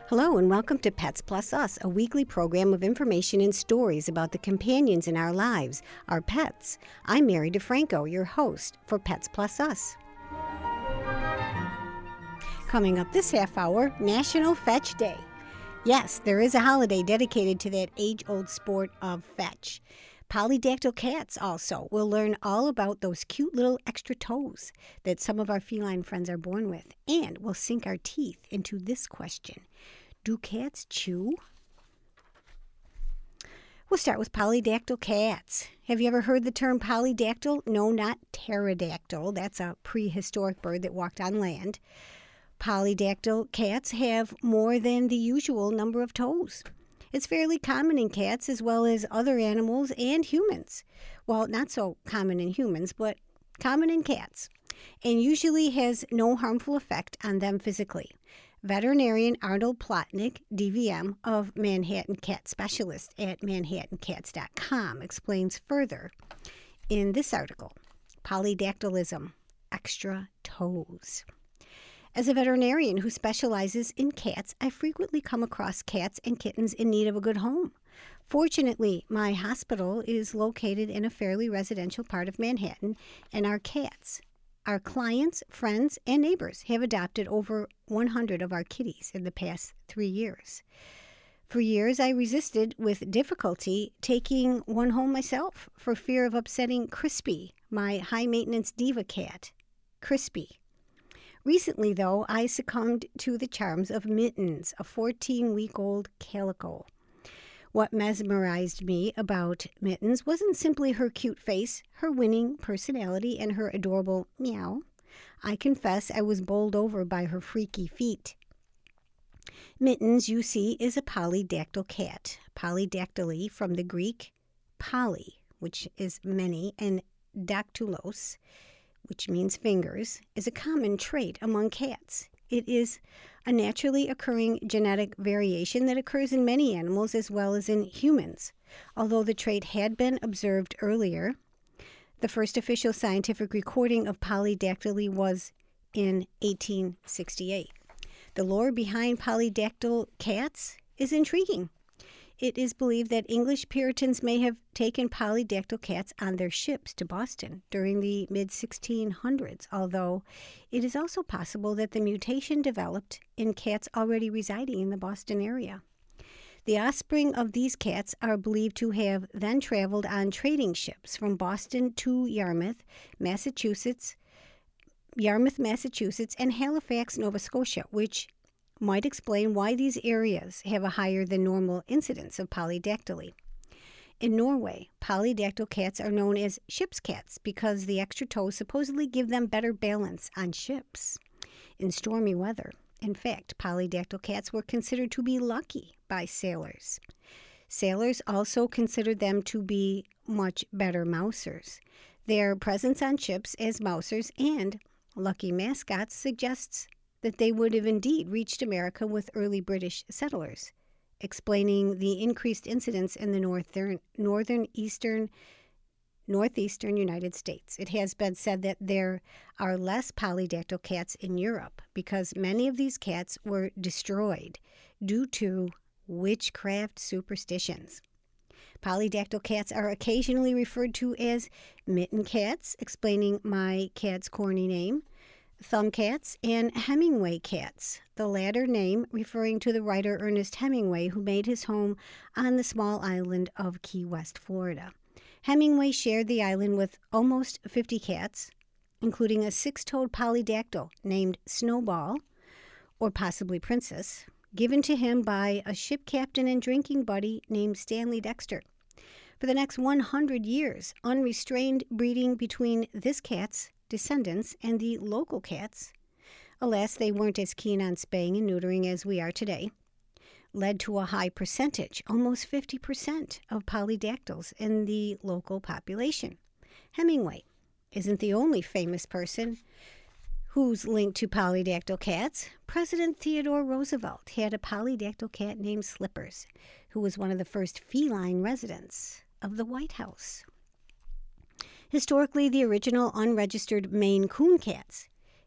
Hello and welcome to Pets Plus Us, a weekly program of information and stories about the companions in our lives, our pets. I'm Mary DeFranco, your host for Pets Plus Us. Coming up this half hour, National Fetch Day. Yes, there is a holiday dedicated to that age-old sport of fetch. Polydactyl cats also. We'll learn all about those cute little extra toes that some of our feline friends are born with. And we'll sink our teeth into this question. Do cats chew? We'll start with polydactyl cats. Have you ever heard the term polydactyl? No, not pterodactyl. That's a prehistoric bird that walked on land. Polydactyl cats have more than the usual number of toes. It's fairly common in cats as well as other animals and humans. Well, not so common in humans, but common in cats, and usually has no harmful effect on them physically. Veterinarian Arnold Plotnick, DVM of Manhattan Cat Specialist at manhattancats.com, explains further in this article, Polydactylism, extra toes. As a veterinarian who specializes in cats, I frequently come across cats and kittens in need of a good home. Fortunately, my hospital is located in a fairly residential part of Manhattan, and our cats, our clients, friends, and neighbors have adopted over 100 of our kitties in the past 3 years. For years, I resisted with difficulty taking one home myself for fear of upsetting Crispy, my high-maintenance diva cat. Crispy. Recently, though, I succumbed to the charms of Mittens, a 14-week-old calico. What mesmerized me about Mittens wasn't simply her cute face, her winning personality, and her adorable meow. I confess I was bowled over by her freaky feet. Mittens, you see, is a polydactyl cat. Polydactyly from the Greek poly, which is many, and dactylos, which means fingers, is a common trait among cats. It is a naturally occurring genetic variation that occurs in many animals as well as in humans. Although the trait had been observed earlier, the first official scientific recording of polydactyly was in 1868. The lore behind polydactyl cats is intriguing. It is believed that English Puritans may have taken polydactyl cats on their ships to Boston during the mid-1600s, although it is also possible that the mutation developed in cats already residing in the Boston area. The offspring of these cats are believed to have then traveled on trading ships from Boston to Yarmouth, Massachusetts, and Halifax, Nova Scotia, which might explain why these areas have a higher than normal incidence of polydactyly. In Norway, polydactyl cats are known as ship's cats because the extra toes supposedly give them better balance on ships in stormy weather. In fact, polydactyl cats were considered to be lucky by sailors. Sailors also considered them to be much better mousers. Their presence on ships as mousers and lucky mascots suggests that they would have indeed reached America with early British settlers, explaining the increased incidence in the northeastern United States. It has been said that there are less polydactyl cats in Europe because many of these cats were destroyed due to witchcraft superstitions. Polydactyl cats are occasionally referred to as mitten cats, explaining my cat's corny name, thumb cats, and Hemingway cats, the latter name referring to the writer Ernest Hemingway, who made his home on the small island of Key West, Florida. Hemingway shared the island with almost 50 cats, including a six-toed polydactyl named Snowball, or possibly Princess, given to him by a ship captain and drinking buddy named Stanley Dexter. For the next 100 years, unrestrained breeding between this cat's descendants and the local cats, alas, they weren't as keen on spaying and neutering as we are today, led to a high percentage, almost 50% of polydactyls in the local population. Hemingway isn't the only famous person who's linked to polydactyl cats. President Theodore Roosevelt had a polydactyl cat named Slippers, who was one of the first feline residents of the White House. Historically, the original unregistered Maine Coon cats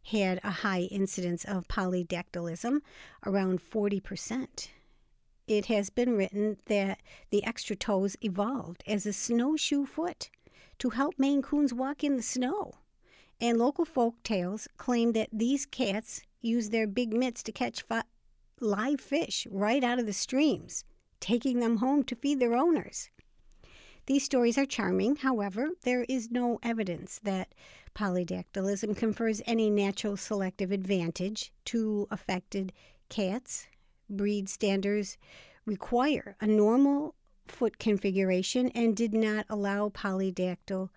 had a high incidence of polydactylism, around 40%. It has been written that the extra toes evolved as a snowshoe foot to help Maine Coons walk in the snow. And local folk tales claim that these cats use their big mitts to catch live fish right out of the streams, taking them home to feed their owners. These stories are charming. However, there is no evidence that polydactylism confers any natural selective advantage to affected cats. Breed standards require a normal foot configuration and did not allow polydactyly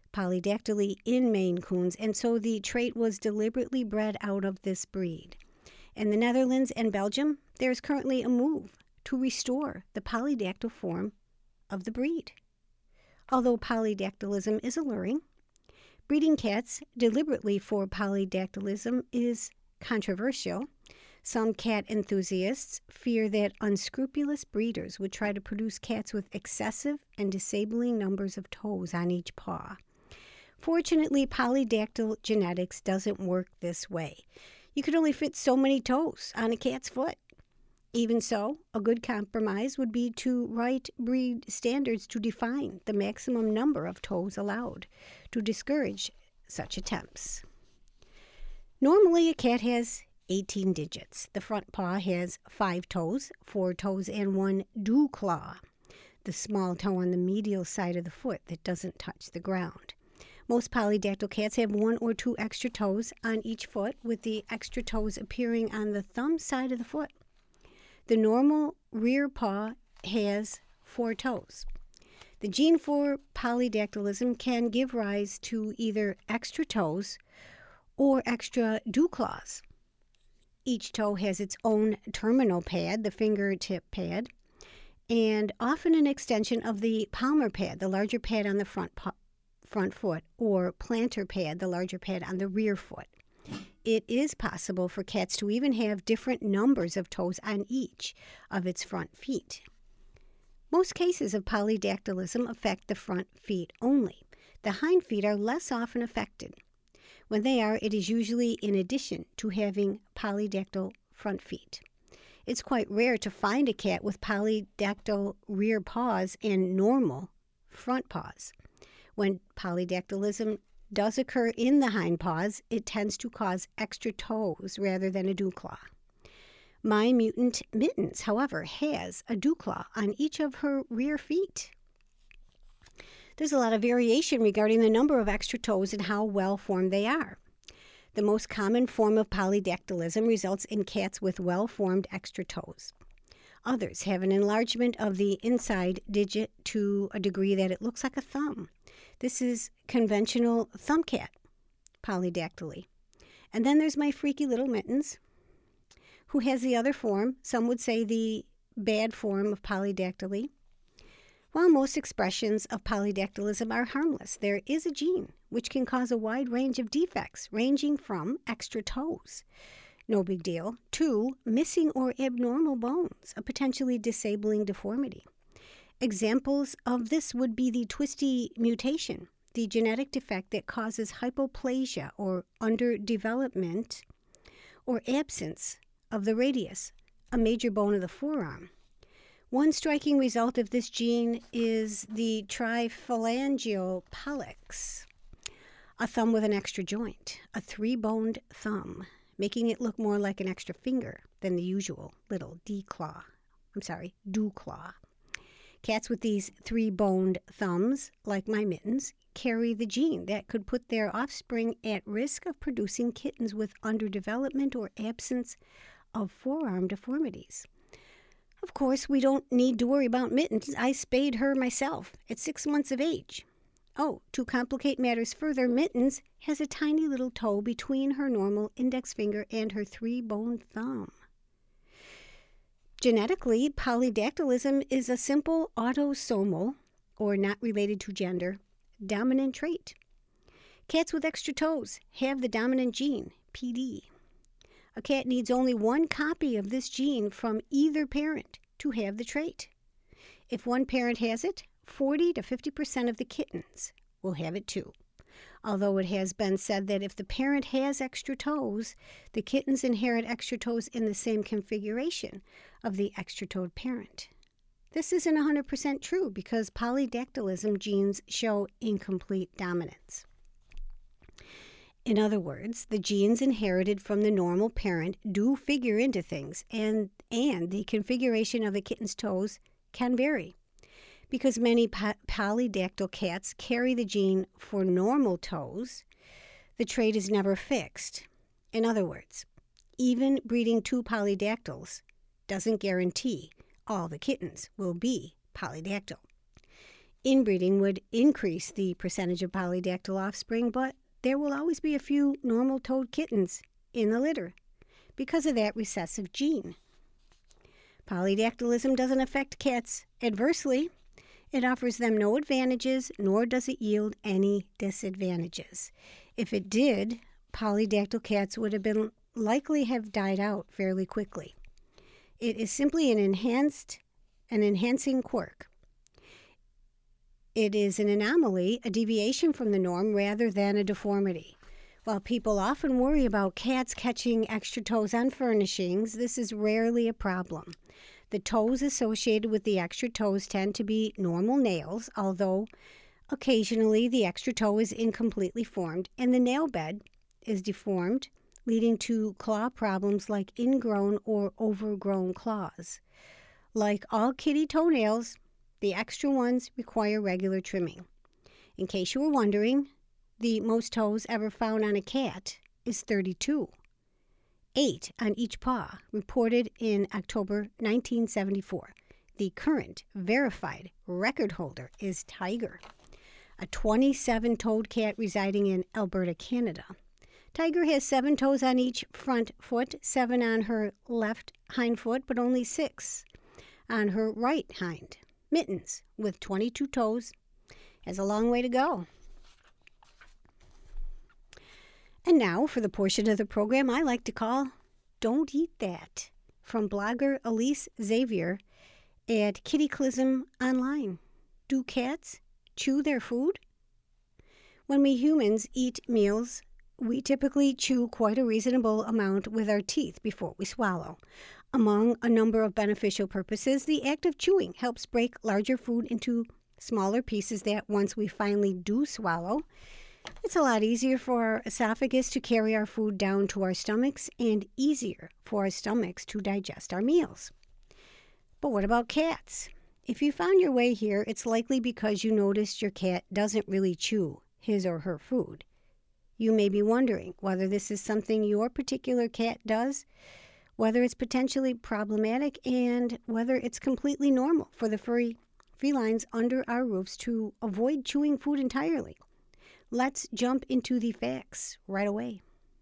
in Maine Coons, and so the trait was deliberately bred out of this breed. In the Netherlands and Belgium, there is currently a move to restore the polydactyl form of the breed. Although polydactylism is alluring, breeding cats deliberately for polydactylism is controversial. Some cat enthusiasts fear that unscrupulous breeders would try to produce cats with excessive and disabling numbers of toes on each paw. Fortunately, polydactyl genetics doesn't work this way. You could only fit so many toes on a cat's foot. Even so, a good compromise would be to write breed standards to define the maximum number of toes allowed to discourage such attempts. Normally, a cat has 18 digits. The front paw has 5 toes, 4 toes, and 1 dew claw, the small toe on the medial side of the foot that doesn't touch the ground. Most polydactyl cats have 1 or 2 extra toes on each foot, with the extra toes appearing on the thumb side of the foot. The normal rear paw has 4 toes. The gene for polydactylism can give rise to either extra toes or extra dew claws. Each toe has its own terminal pad, the fingertip pad, and often an extension of the palmar pad, the larger pad on the front foot, or plantar pad, the larger pad on the rear foot. It is possible for cats to even have different numbers of toes on each of its front feet. Most cases of polydactylism affect the front feet only. The hind feet are less often affected. When they are, it is usually in addition to having polydactyl front feet. It's quite rare to find a cat with polydactyl rear paws and normal front paws. When polydactylism does occur in the hind paws, it tends to cause extra toes rather than a dew claw. My mutant Mittens, however, has a dew claw on each of her rear feet. There's a lot of variation regarding the number of extra toes and how well-formed they are. The most common form of polydactylism results in cats with well-formed extra toes. Others have an enlargement of the inside digit to a degree that it looks like a thumb. This is conventional thumb cat polydactyly. And then there's my freaky little Mittens, who has the other form, some would say the bad form of polydactyly. While most expressions of polydactylism are harmless, there is a gene which can cause a wide range of defects, ranging from extra toes, no big deal, to missing or abnormal bones, a potentially disabling deformity. Examples of this would be the twisty mutation, the genetic defect that causes hypoplasia or underdevelopment or absence of the radius, a major bone of the forearm. One striking result of this gene is the triphalangeal pollex, a thumb with an extra joint, a 3-boned thumb, making it look more like an extra finger than the usual little dew claw. Cats with these 3-boned thumbs, like my Mittens, carry the gene that could put their offspring at risk of producing kittens with underdevelopment or absence of forearm deformities. Of course, we don't need to worry about Mittens. I spayed her myself at 6 months of age. Oh, to complicate matters further, Mittens has a tiny little toe between her normal index finger and her 3-boned thumb. Genetically, polydactylism is a simple autosomal, or not related to gender, dominant trait. Cats with extra toes have the dominant gene, PD. A cat needs only 1 copy of this gene from either parent to have the trait. If one parent has it, 40 to 50% of the kittens will have it too. Although it has been said that if the parent has extra toes, the kittens inherit extra toes in the same configuration of the extra-toed parent. This isn't 100% true because polydactylism genes show incomplete dominance. In other words, the genes inherited from the normal parent do figure into things, and the configuration of the kitten's toes can vary. Because many polydactyl cats carry the gene for normal toes, the trait is never fixed. In other words, even breeding two polydactyls doesn't guarantee all the kittens will be polydactyl. Inbreeding would increase the percentage of polydactyl offspring, but there will always be a few normal-toed kittens in the litter because of that recessive gene. Polydactylism doesn't affect cats adversely. It offers them no advantages, nor does it yield any disadvantages. If it did, polydactyl cats would have likely have died out fairly quickly. It is simply an enhancing quirk. It is an anomaly, a deviation from the norm rather than a deformity. While people often worry about cats catching extra toes on furnishings, this is rarely a problem. The toes associated with the extra toes tend to be normal nails, although occasionally the extra toe is incompletely formed and the nail bed is deformed, leading to claw problems like ingrown or overgrown claws. Like all kitty toenails, the extra ones require regular trimming. In case you were wondering, the most toes ever found on a cat is 32. 8 on each paw, reported in October 1974. The current verified record holder is Tiger, a 27-toed cat residing in Alberta, Canada. Tiger has 7 toes on each front foot, 7 on her left hind foot, but only 6 on her right hind. Mittens, with 22 toes, has a long way to go. And now for the portion of the program I like to call Don't Eat That, from blogger Elise Xavier at Kittyclism Online. Do cats chew their food? When we humans eat meals, we typically chew quite a reasonable amount with our teeth before we swallow. Among a number of beneficial purposes, the act of chewing helps break larger food into smaller pieces that once we finally do swallow, it's a lot easier for our esophagus to carry our food down to our stomachs and easier for our stomachs to digest our meals. But what about cats? If you found your way here, it's likely because you noticed your cat doesn't really chew his or her food. You may be wondering whether this is something your particular cat does, whether it's potentially problematic, and whether it's completely normal for the felines under our roofs to avoid chewing food entirely. Let's jump into the facts right away.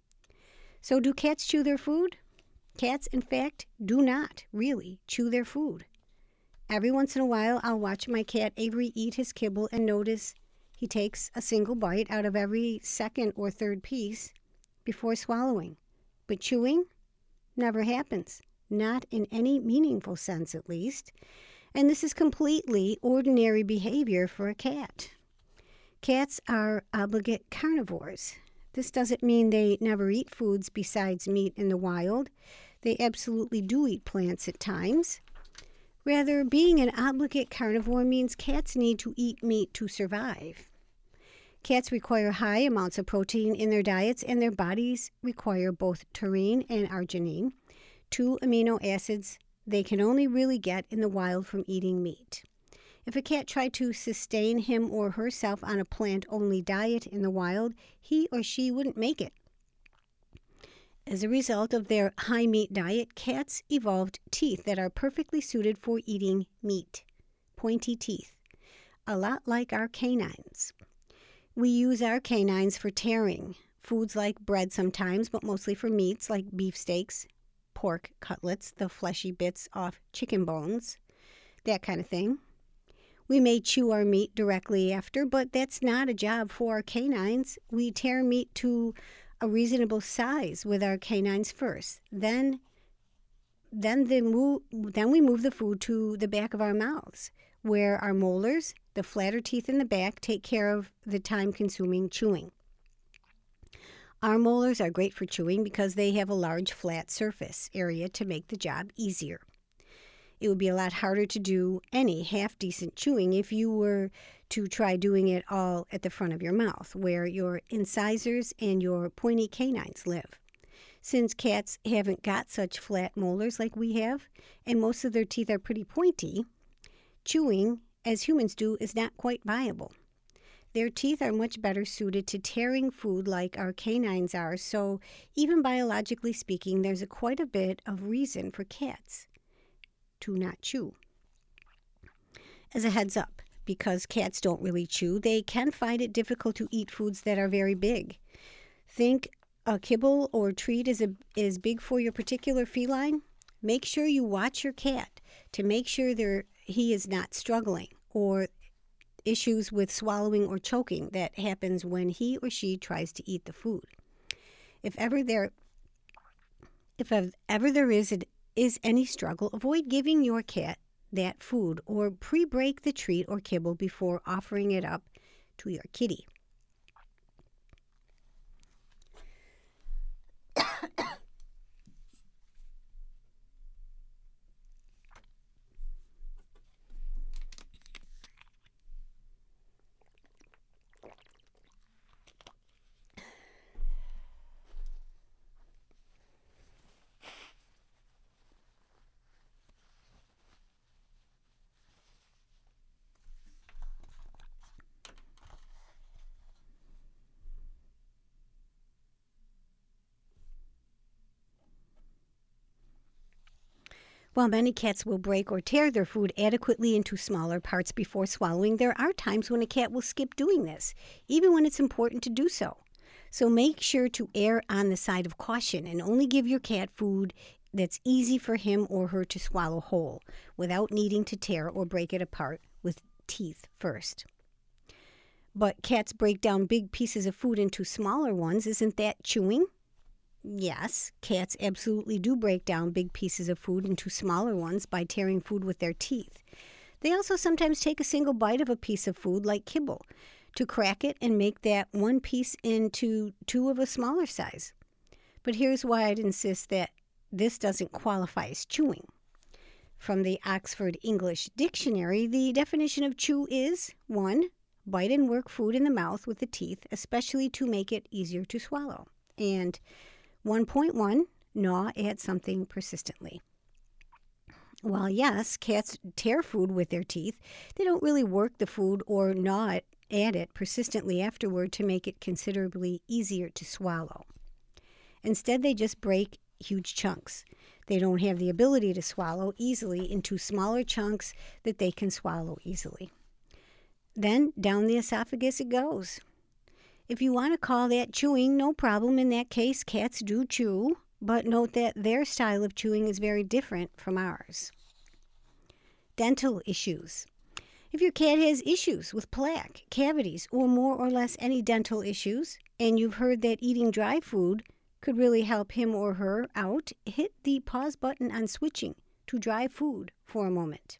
So, do cats chew their food? Cats, in fact, do not really chew their food. Every once in a while, I'll watch my cat Avery eat his kibble and notice he takes a single bite out of every second or third piece before swallowing. But chewing never happens, not in any meaningful sense at least. And this is completely ordinary behavior for a cat. Cats are obligate carnivores. This doesn't mean they never eat foods besides meat in the wild. They absolutely do eat plants at times. Rather, being an obligate carnivore means cats need to eat meat to survive. Cats require high amounts of protein in their diets, and their bodies require both taurine and arginine, 2 amino acids they can only really get in the wild from eating meat. If a cat tried to sustain him or herself on a plant-only diet in the wild, he or she wouldn't make it. As a result of their high-meat diet, cats evolved teeth that are perfectly suited for eating meat. Pointy teeth, a lot like our canines. We use our canines for tearing foods like bread sometimes, but mostly for meats like beefsteaks, pork cutlets, the fleshy bits off chicken bones, that kind of thing. We may chew our meat directly after, but that's not a job for our canines. We tear meat to a reasonable size with our canines first. Then we move the food to the back of our mouths, where our molars, the flatter teeth in the back, take care of the time-consuming chewing. Our molars are great for chewing because they have a large flat surface area to make the job easier. It would be a lot harder to do any half-decent chewing if you were to try doing it all at the front of your mouth, where your incisors and your pointy canines live. Since cats haven't got such flat molars like we have, and most of their teeth are pretty pointy, chewing, as humans do, is not quite viable. Their teeth are much better suited to tearing food like our canines are, so even biologically speaking, there's quite a bit of reason for cats to not chew. As a heads up, because cats don't really chew, they can find it difficult to eat foods that are very big. Think a kibble or treat is big for your particular feline? Make sure you watch your cat to make sure he is not struggling or issues with swallowing or choking that happens when he or she tries to eat the food. If ever there is any struggle, avoid giving your cat that food or pre-break the treat or kibble before offering it up to your kitty. While many cats will break or tear their food adequately into smaller parts before swallowing, there are times when a cat will skip doing this, even when it's important to do so. So make sure to err on the side of caution and only give your cat food that's easy for him or her to swallow whole, without needing to tear or break it apart with teeth first. But cats break down big pieces of food into smaller ones. Isn't that chewing? Yes, cats absolutely do break down big pieces of food into smaller ones by tearing food with their teeth. They also sometimes take a single bite of a piece of food, like kibble, to crack it and make that one piece into two of a smaller size. But here's why I'd insist that this doesn't qualify as chewing. From the Oxford English Dictionary, the definition of chew is 1. Bite and work food in the mouth with the teeth, especially to make it easier to swallow. And 1.1, gnaw at something persistently. While yes, cats tear food with their teeth, they don't really work the food or gnaw at it persistently afterward to make it considerably easier to swallow. Instead, they just break huge chunks. They don't have the ability to swallow easily into smaller chunks that they can swallow easily. Then down the esophagus it goes. If you want to call that chewing, no problem. In that case, cats do chew, but note that their style of chewing is very different from ours. Dental issues. If your cat has issues with plaque, cavities, or more or less any dental issues, and you've heard that eating dry food could really help him or her out, hit the pause button on switching to dry food for a moment.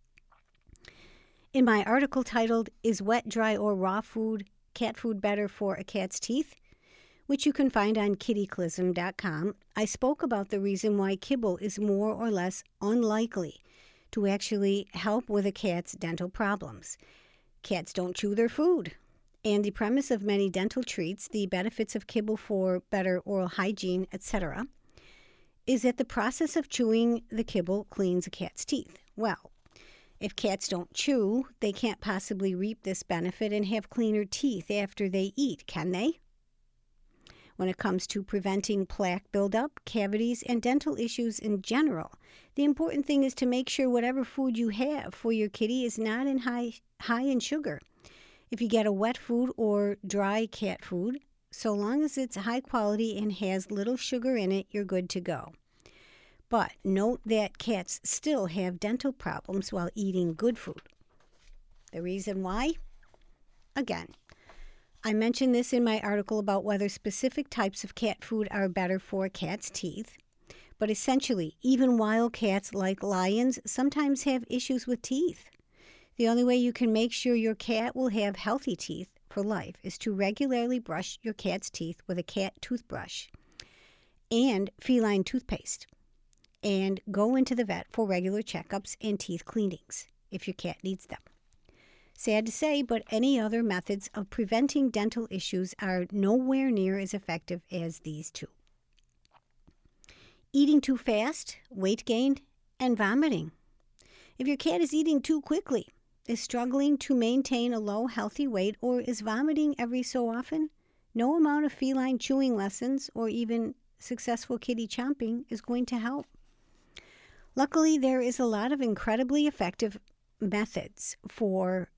In my article titled, Is Wet, Dry, or Raw Cat Food Better for a Cat's Teeth?, which you can find on kittyclism.com, I spoke about the reason why kibble is more or less unlikely to actually help with a cat's dental problems. Cats don't chew their food. And the premise of many dental treats, the benefits of kibble for better oral hygiene, etc., is that the process of chewing the kibble cleans a cat's teeth. Well, if cats don't chew, they can't possibly reap this benefit and have cleaner teeth after they eat, can they? When it comes to preventing plaque buildup, cavities, and dental issues in general, the important thing is to make sure whatever food you have for your kitty is not high in sugar. If you get a wet food or dry cat food, so long as it's high quality and has little sugar in it, you're good to go. But note that cats still have dental problems while eating good food. The reason why? Again, I mentioned this in my article about whether specific types of cat food are better for a cat's teeth. But essentially, even wild cats like lions sometimes have issues with teeth. The only way you can make sure your cat will have healthy teeth for life is to regularly brush your cat's teeth with a cat toothbrush and feline toothpaste, and go into the vet for regular checkups and teeth cleanings if your cat needs them. Sad to say, but any other methods of preventing dental issues are nowhere near as effective as these two. Eating too fast, weight gain, and vomiting. If your cat is eating too quickly, is struggling to maintain a low, healthy weight, or is vomiting every so often, no amount of feline chewing lessons or even successful kitty chomping is going to help. Luckily, there are a lot of incredibly effective methods for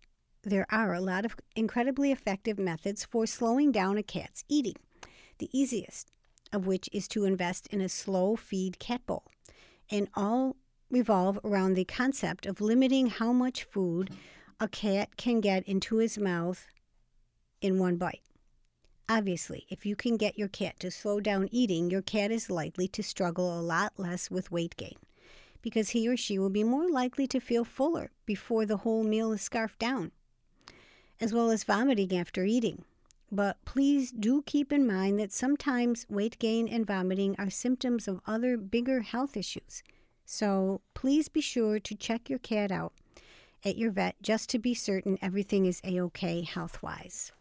slowing down a cat's eating. The easiest of which is to invest in a slow feed cat bowl, and all revolve around the concept of limiting how much food a cat can get into his mouth in one bite. Obviously, if you can get your cat to slow down eating, your cat is likely to struggle a lot less with weight gain, because he or she will be more likely to feel fuller before the whole meal is scarfed down, as well as vomiting after eating. But please do keep in mind that sometimes weight gain and vomiting are symptoms of other bigger health issues. So please be sure to check your cat out at your vet just to be certain everything is A-OK health-wise.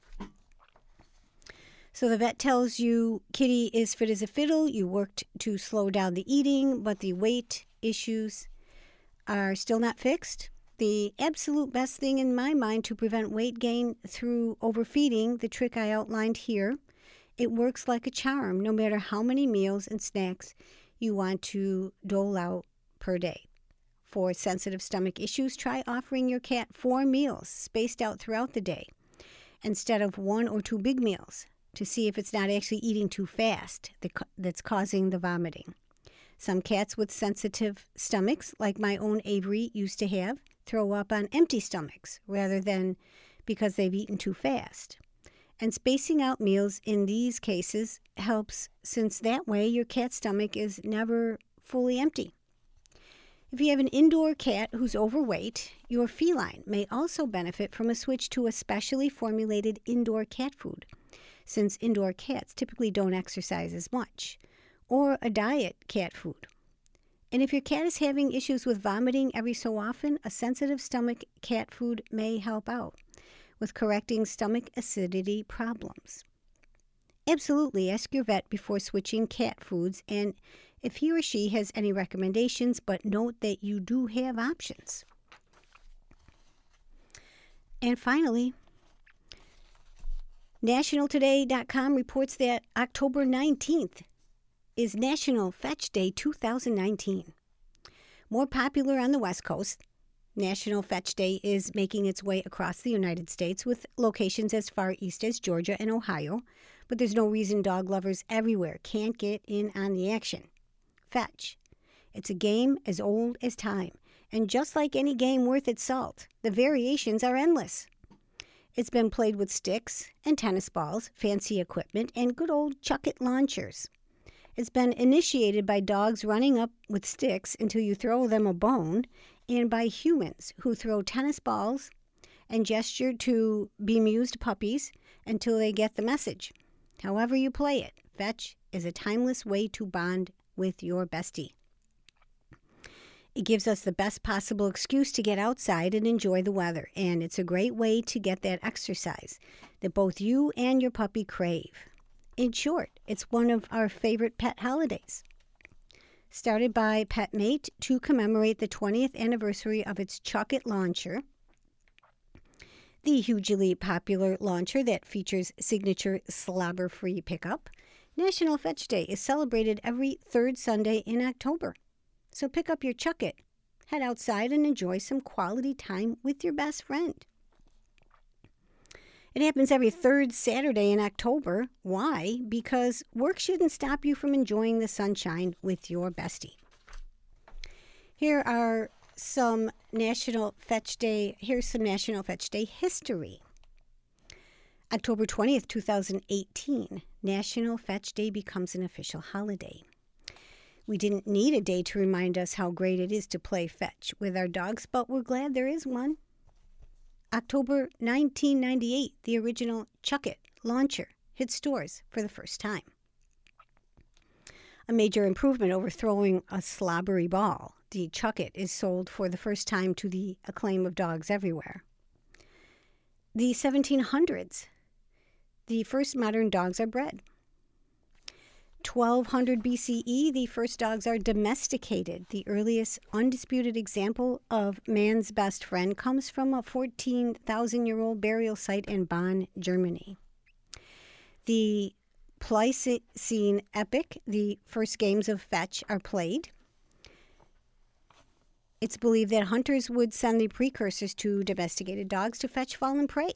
So the vet tells you kitty is fit as a fiddle. You worked to slow down the eating, but the weight issues are still not fixed. The absolute best thing in my mind to prevent weight gain through overfeeding, the trick I outlined here, it works like a charm no matter how many meals and snacks you want to dole out per day. For sensitive stomach issues, try offering your cat 4 meals spaced out throughout the day instead of 1 or 2 big meals to see if it's not actually eating too fast that's causing the vomiting. Some cats with sensitive stomachs, like my own Avery used to have, throw up on empty stomachs rather than because they've eaten too fast. And spacing out meals in these cases helps, since that way your cat's stomach is never fully empty. If you have an indoor cat who's overweight, your feline may also benefit from a switch to a specially formulated indoor cat food, since indoor cats typically don't exercise as much, or a diet cat food. And if your cat is having issues with vomiting every so often, a sensitive stomach cat food may help out with correcting stomach acidity problems. Absolutely, ask your vet before switching cat foods and if he or she has any recommendations, but note that you do have options. And finally, NationalToday.com reports that October 19th is National Fetch Day 2019. More popular on the West Coast, National Fetch Day is making its way across the United States with locations as far east as Georgia and Ohio, but there's no reason dog lovers everywhere can't get in on the action. Fetch. It's a game as old as time, and just like any game worth its salt, the variations are endless. It's been played with sticks and tennis balls, fancy equipment, and good old chuck-it launchers. It's been initiated by dogs running up with sticks until you throw them a bone, and by humans who throw tennis balls and gesture to bemused puppies until they get the message. However you play it, fetch is a timeless way to bond with your bestie. It gives us the best possible excuse to get outside and enjoy the weather, and it's a great way to get that exercise that both you and your puppy crave. In short, it's one of our favorite pet holidays. Started by PetMate to commemorate the 20th anniversary of its Chuck-It launcher, the hugely popular launcher that features signature slobber-free pickup, National Fetch Day is celebrated every third Sunday in October. So pick up your Chuck-It, head outside and enjoy some quality time with your best friend. It happens every third Saturday in October. Why? Because work shouldn't stop you from enjoying the sunshine with your bestie. Here are some National Fetch Day history. October 20th, 2018, National Fetch Day becomes an official holiday. We didn't need a day to remind us how great it is to play fetch with our dogs, but we're glad there is one. October 1998, the original Chuck-It launcher hit stores for the first time. A major improvement over throwing a slobbery ball, the Chuck-It is sold for the first time to the acclaim of dogs everywhere. The 1700s, the first modern dogs are bred. 1200 BCE, the first dogs are domesticated. The earliest undisputed example of man's best friend comes from a 14,000-year-old burial site in Bonn, Germany. The Pleistocene epoch, the first games of fetch are played. It's believed that hunters would send the precursors to domesticated dogs to fetch fallen prey.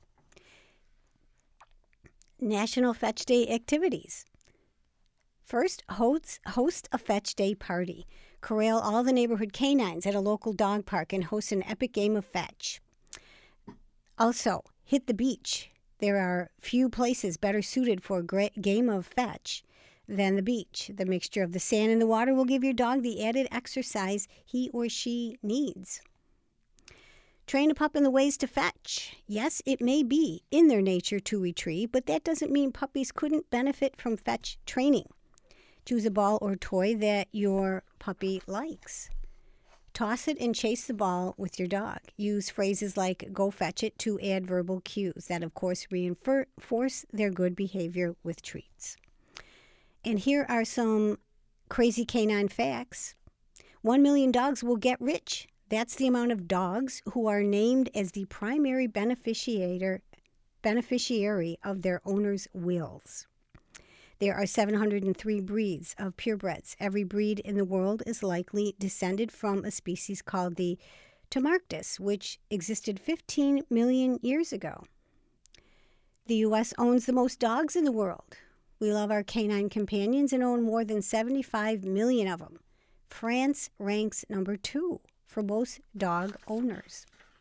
National Fetch Day activities. First, host a Fetch Day party. Corral all the neighborhood canines at a local dog park and host an epic game of fetch. Also, hit the beach. There are few places better suited for a great game of fetch than the beach. The mixture of the sand and the water will give your dog the added exercise he or she needs. Train a pup in the ways to fetch. Yes, it may be in their nature to retrieve, but that doesn't mean puppies couldn't benefit from fetch training. Choose a ball or toy that your puppy likes. Toss it and chase the ball with your dog. Use phrases like go fetch it to add verbal cues that, of course, reinforce their good behavior with treats. And here are some crazy canine facts. 1 million dogs will get rich. That's the amount of dogs who are named as the primary beneficiary of their owner's wills. There are 703 breeds of purebreds. Every breed in the world is likely descended from a species called the Tamarctus, which existed 15 million years ago. The U.S. owns the most dogs in the world. We love our canine companions and own more than 75 million of them. France ranks number 2 for most dog owners.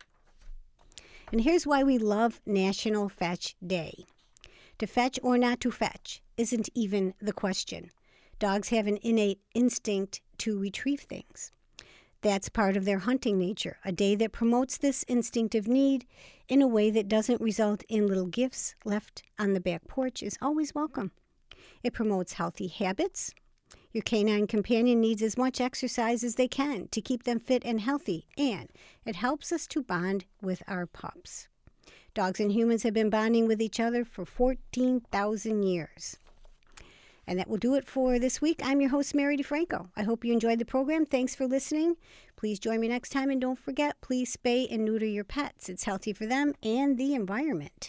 And here's why we love National Fetch Day. To fetch or not to fetch isn't even the question. Dogs have an innate instinct to retrieve things. That's part of their hunting nature. A day that promotes this instinctive need in a way that doesn't result in little gifts left on the back porch is always welcome. It promotes healthy habits. Your canine companion needs as much exercise as they can to keep them fit and healthy, and it helps us to bond with our pups. Dogs and humans have been bonding with each other for 14,000 years. And that will do it for this week. I'm your host, Mary DeFranco. I hope you enjoyed the program. Thanks for listening. Please join me next time, and don't forget, please spay and neuter your pets. It's healthy for them and the environment.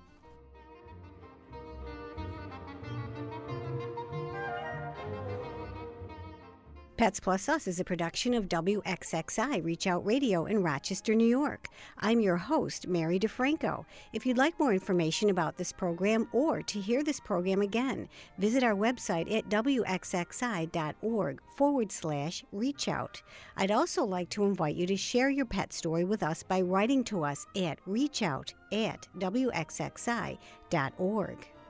Pets Plus Us is a production of WXXI Reach Out Radio in Rochester, New York. I'm your host, Mary DeFranco. If you'd like more information about this program or to hear this program again, visit our website at wxxi.org/reachout. I'd also like to invite you to share your pet story with us by writing to us at reachout@wxxi.org.